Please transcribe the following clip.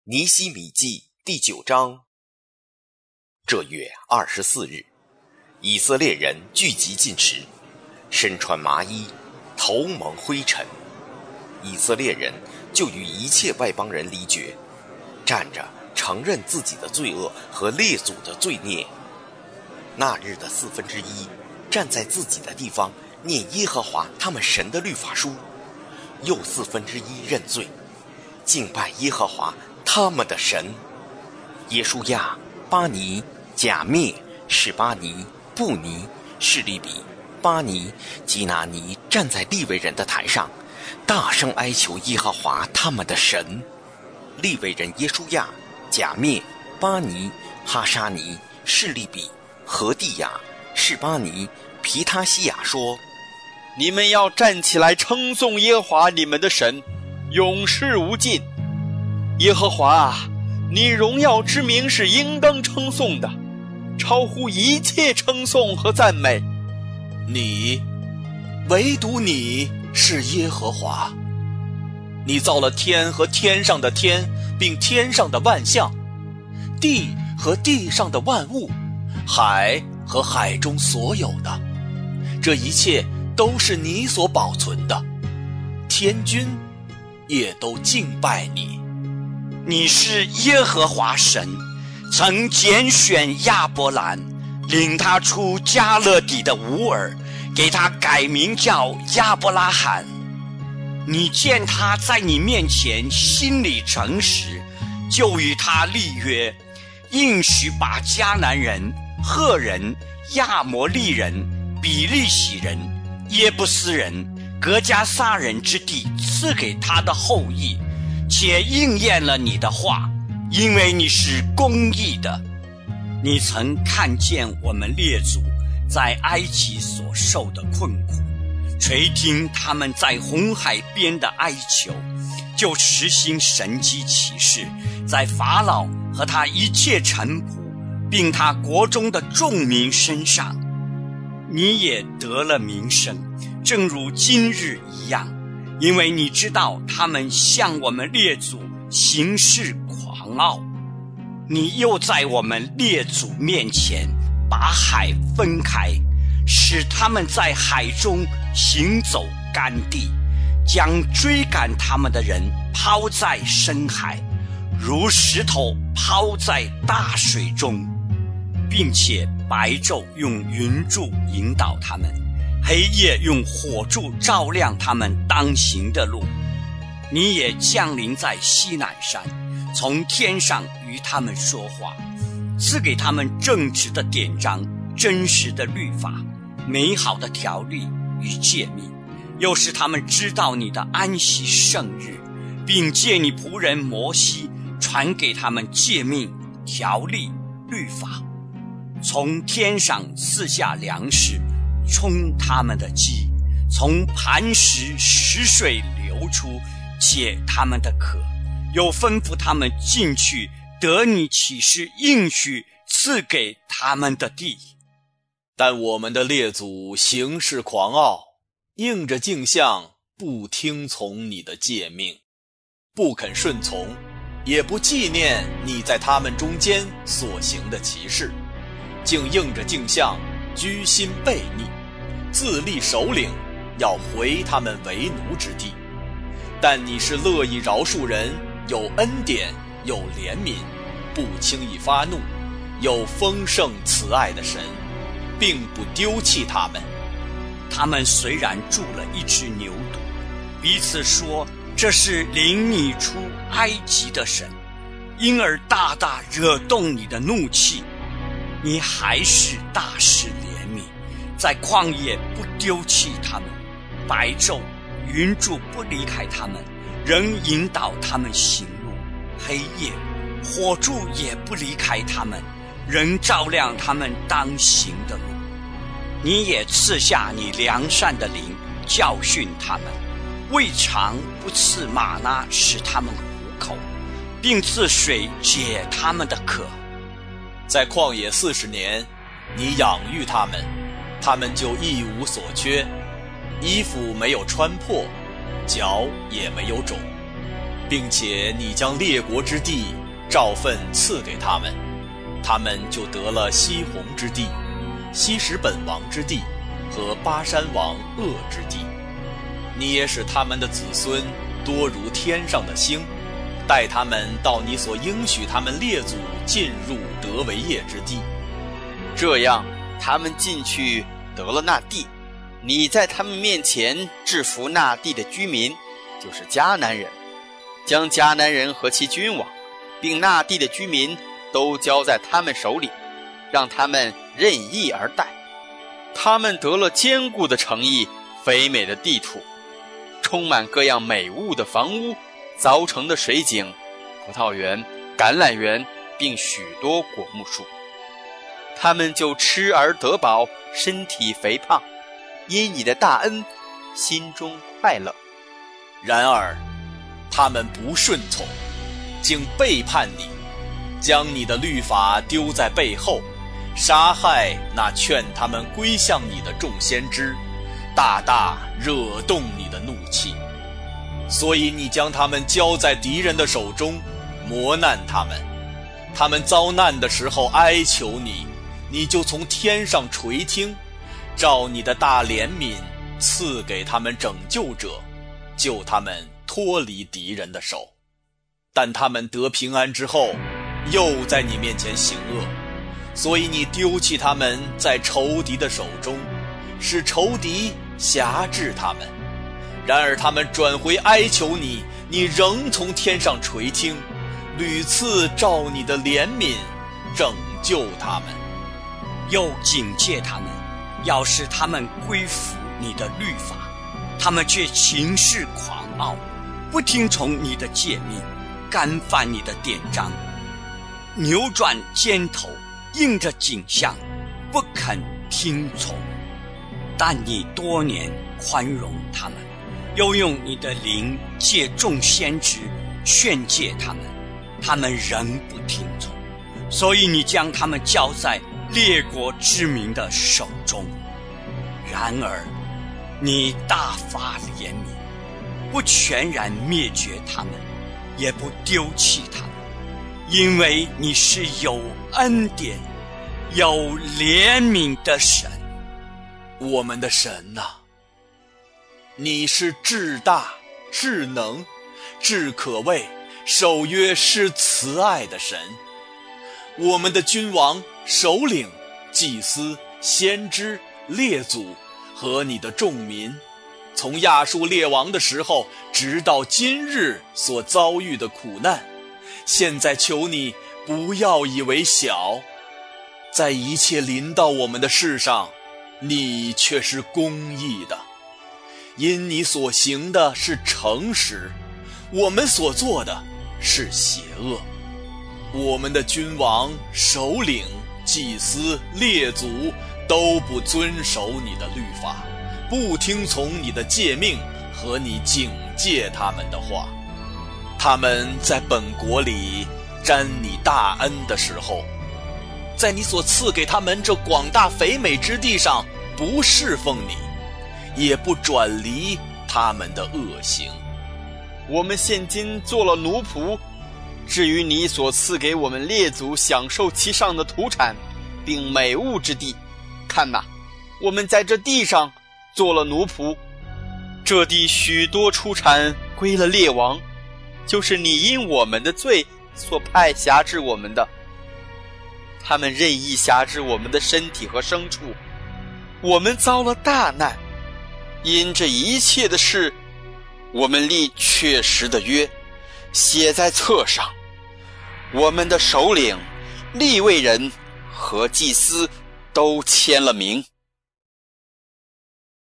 尼希米记第9章。这月24日，以色列人聚集进食，身穿麻衣，头蒙灰尘。以色列人就与一切外邦人离绝，站着承认自己的罪恶和列祖的罪孽。那日的1/4站在自己的地方念耶和华他们神的律法书，又1/4认罪，敬拜耶和华他们的神。耶书亚、巴尼、甲灭、示巴尼、布尼、示利比、巴尼、基拿尼站在利未人的台上，大声哀求耶和华他们的神。利未人耶书亚、甲灭、巴尼、哈沙尼、示利比、何地亚、示巴尼、皮他西亚说： 你们要站起来称颂耶和华你们的神，永世无尽。耶和华啊，你荣耀之名是应当称颂的，超乎一切称颂和赞美。 你，唯独你是耶和华。你造了天和天上的天，并天上的万象，地和地上的万物，海和海中所有的，这一切都是你所保存的。天君也都敬拜你。 你是耶和华神，曾拣选亚伯兰，领他出加勒底的乌尔，给他改名叫亚伯拉罕。你见他在你面前心里诚实，就与他立约，应许把迦南人、赫人、亚摩利人、比利洗人、耶布斯人、革迦撒人之地赐给他的后裔，且应验了你的话，因为你是公义的。你曾看见我们列祖在埃及所受的困苦，垂听他们在红海边的哀求，就实行神迹奇事，在法老和他一切臣仆，并他国中的众民身上。你也得了名声，正如今日一样，因为你知道他们向我们列祖行事狂傲。你又在我们列祖面前把海分开，使他们在海中行走干地，将追赶他们的人抛在深海，如石头抛在大水中，并且白昼用云柱引导他们，黑夜用火柱照亮他们当行的路。你也降临在西乃山，从天上与他们说话，赐给他们正直的典章、真实的律法、美好的条例与诫命，又使他们知道你的安息圣日，并借你仆人摩西传给他们诫命、条例、律法。从天上赐下粮食，充他们的饥，从磐石使水流出，解他们的渴，又吩咐他们进去得你启示应许赐给他们的地。 但我们的列祖行事狂傲，应着镜像，不听从你的诫命，不肯顺从，也不纪念你在他们中间所行的奇事，竟应着镜像，居心悖逆，自立首领，要回他们为奴之地。但你是乐意饶恕人，有恩典，有怜悯，不轻易发怒，有丰盛慈爱的神，并不丢弃他们。 他们虽然铸了一只牛犊，彼此说这是领你出埃及的神，因而大大惹动你的怒气。你还是大施怜悯，在旷野不丢弃他们，白昼云柱不离开他们，仍引导他们行路，黑夜火柱也不离开他们，仍照亮他们当行的路。你也赐下你良善的灵，教训他们，未尝不赐玛纳使他们糊口，并赐水解他们的渴。 在旷野40年，你养育他们，他们就一无所缺，衣服没有穿破，脚也没有肿。 并且你将列国之地照分赐给他们，他们就得了西宏之地、西什本王之地和巴山王噩之地。你也使他们的子孙多如天上的星，带他们到你所应许他们列祖进入得为业之地。 这样他们进去得了那地，你在他们面前制服那地的居民，就是迦南人，将迦南人和其君王并那地的居民都交在他们手里，让他们任意而待。他们得了坚固的城邑、肥美的地土，充满各样美物的房屋、凿成的水井、葡萄园、橄榄园，并许多果木树。他们就吃而得饱，身体肥胖，因你的大恩，心中快乐。 然而他们不顺从，竟背叛你，将你的律法丢在背后，杀害那劝他们归向你的众先知，大大惹动你的怒气。所以你将他们交在敌人的手中，磨难他们。他们遭难的时候哀求你，你就从天上垂听，照你的大怜悯赐给他们拯救者，救他们脱离敌人的手。但他们得平安之后，又在你面前行恶，所以你丢弃他们在仇敌的手中，使仇敌辖制他们。然而他们转回哀求你，你仍从天上垂听，屡次照你的怜悯拯救他们。 又警戒他们，要使他们归服你的律法，他们却行事狂傲，不听从你的诫命，干犯你的典章，扭转肩头，应着景象，不肯听从。但你多年宽容他们，又用你的灵借众先知劝诫他们，他们仍不听从，所以你将他们交在列国之民的手中。然而你大发怜悯，不全然灭绝他们，也不丢弃他们，因为你是有恩典、有怜悯的神。 我们的神啊，你是至大、至能、至可畏、守约是慈爱的神。我们的君王、首领、祭司、先知、列祖和你的众民，从亚述列王的时候直到今日所遭遇的苦难，现在求你不要以为小，在一切临到我们的事上，你却是公义的，因你所行的是诚实，我们所做的是邪恶。我们的君王、首领、祭司、列祖都不遵守你的律法，不听从你的诫命和你警戒他们的话。他们在本国里沾你大恩的时候，在你所赐给他们这广大肥美之地上不侍奉你，也不转离他们的恶行。 我们现今做了奴仆，至于你所赐给我们列祖享受其上的土产并美物之地，看哪，我们在这地上做了奴仆，这地许多出产归了列王，就是你因我们的罪所派辖制我们的。他们任意辖制我们的身体和牲畜，我们遭了大难。因这一切的事，我们立确实的约，写在册上。我们的首领、利未人和祭司都签了名。